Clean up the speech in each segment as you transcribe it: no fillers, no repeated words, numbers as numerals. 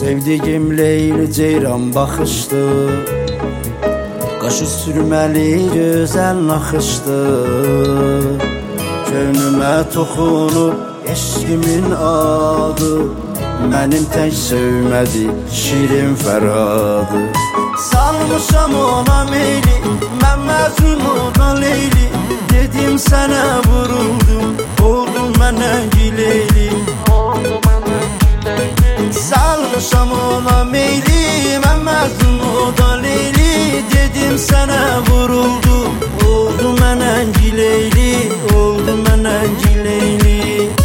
Sevdiğim Leyli ceyran baxışdı, qaşı sürməli gözəl naxışdı. Könlümə toxunub eşqimin adı, mənim tək sevmədi şirin fərhadı. Salmışam ona meyli, mən məzun ona Leyli. Dedim sənə vuruldum, oldum mənə gileyli. Salmışam ona meyli, mən məzun ona Leyli. Dedim sənə vuruldum, oldum mənə gileyli, oldum mənə gileyli.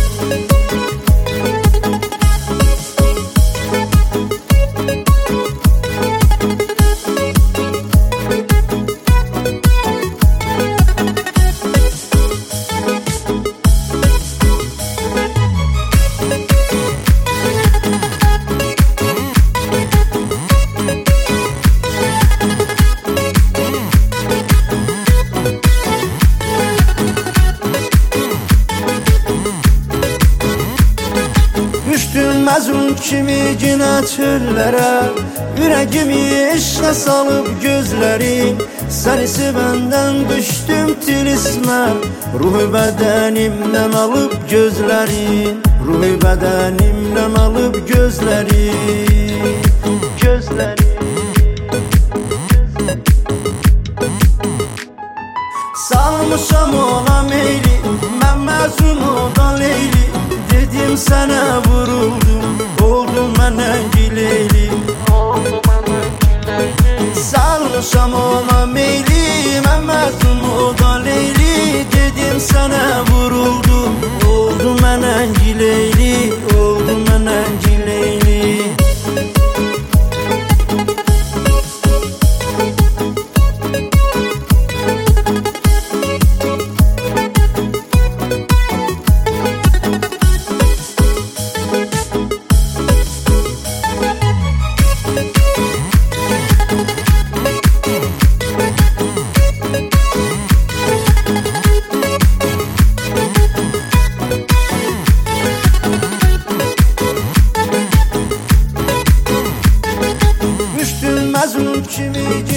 Düşdüm məzun kimi günə çöllərə, ürəyimi eşqə salıb gözlərim. Səni sevəndən düşdüm tilismə, ruhu bədənimdən alıb gözlərin, ruhu bədənimdən alıb gözlərin, gözlərin. Salmışam ona meyli, mən məzun ona Leyli. Dedim sənə vuruldum, oldum mənə gileyli. Salmışam ona meyli, mən məzun ona Leyli. Dedim sənə vuruldum, oldum mənə gileyli, oldum mənə gileyli. Məzun kimi